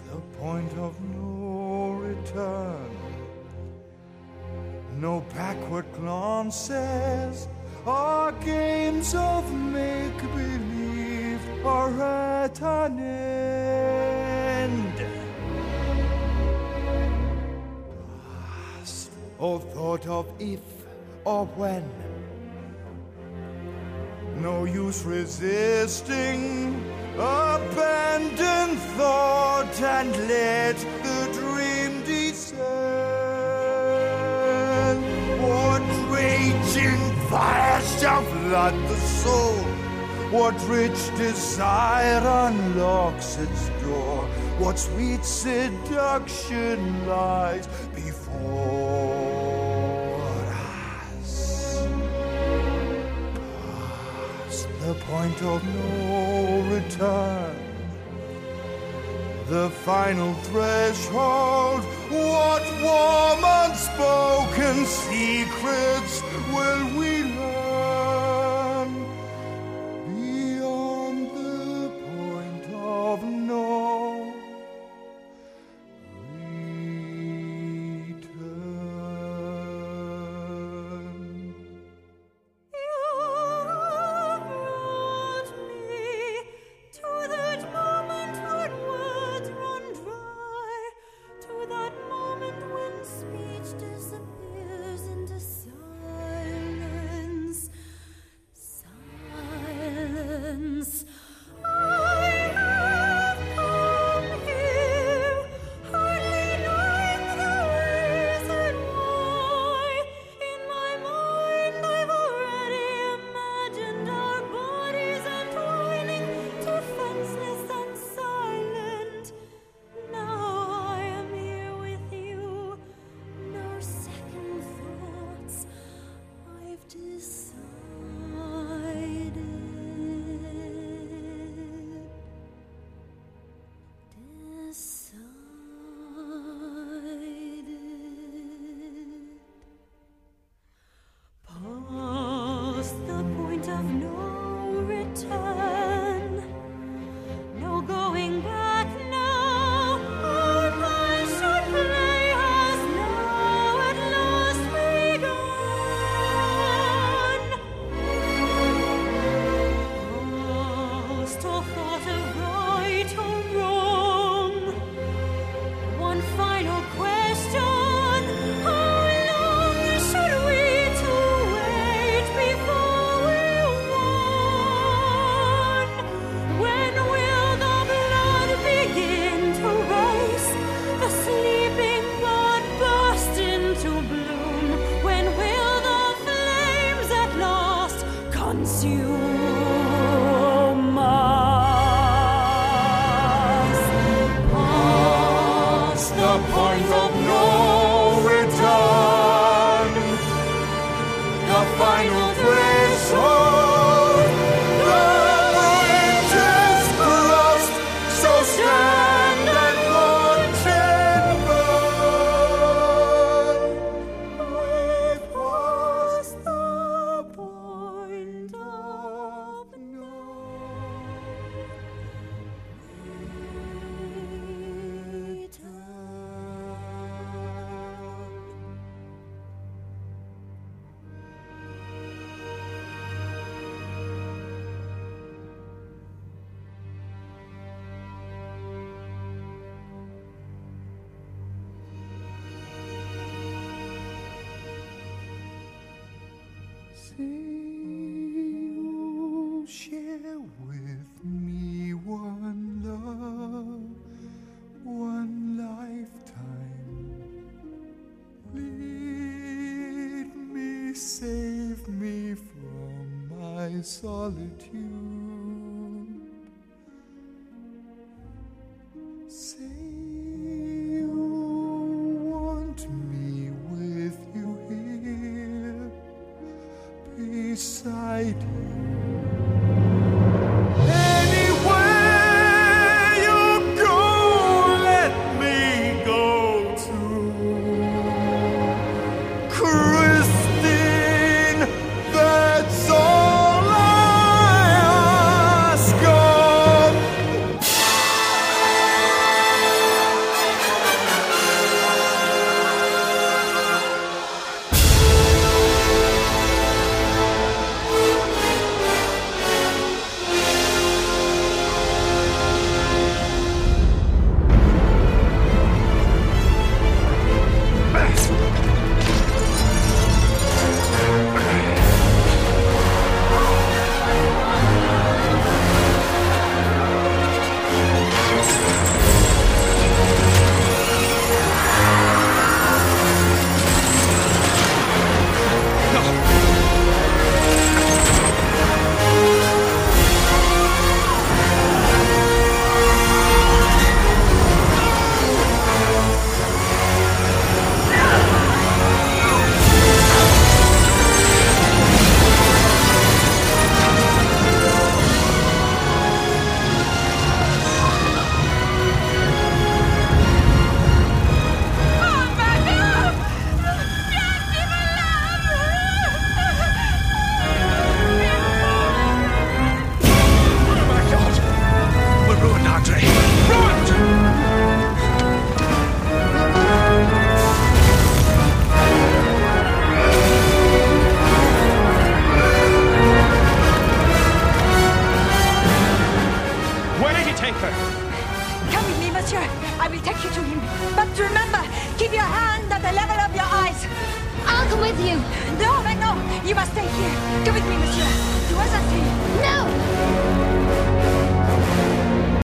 the point of no return. No backward glances or games of make-believe are at an end. Past, or thought of if or when. No use resisting, abandon thought and let the dream descend. What raging fire shall flood the soul? What rich desire unlocks its door? What sweet seduction lies before us? Past the point of no return, the final threshold. What warm unspoken secrets will we learn beyond the point of no return? You brought me to that moment when words run dry, to that moment when speech disappears into silence. Silence. I have come here, hardly knowing the reason why. In my mind, I've already imagined our bodies entwining, defenseless and silent. Now I am here with you, no second thoughts. I've decided. Past the point of no return, no going back now. Our minds should play has now at last begun. Past all thought of right or wrong. One final question: how long should we two wait before we won? When will the blood begin to race? The sleeping bud burst into bloom. When will the flames at last consume us? Past the point of no return, the final threshold, the bridge is crossed, so stand and watch and burn. We've passed the point of no You share with me one love, one lifetime. Lead me, save me from my solitude. Say you want me with you here, beside you. Anywhere you go, let me go too. Christine, that's all I come with you. No, mais non. You must stay here. Come with me, monsieur. Tu as assez. No!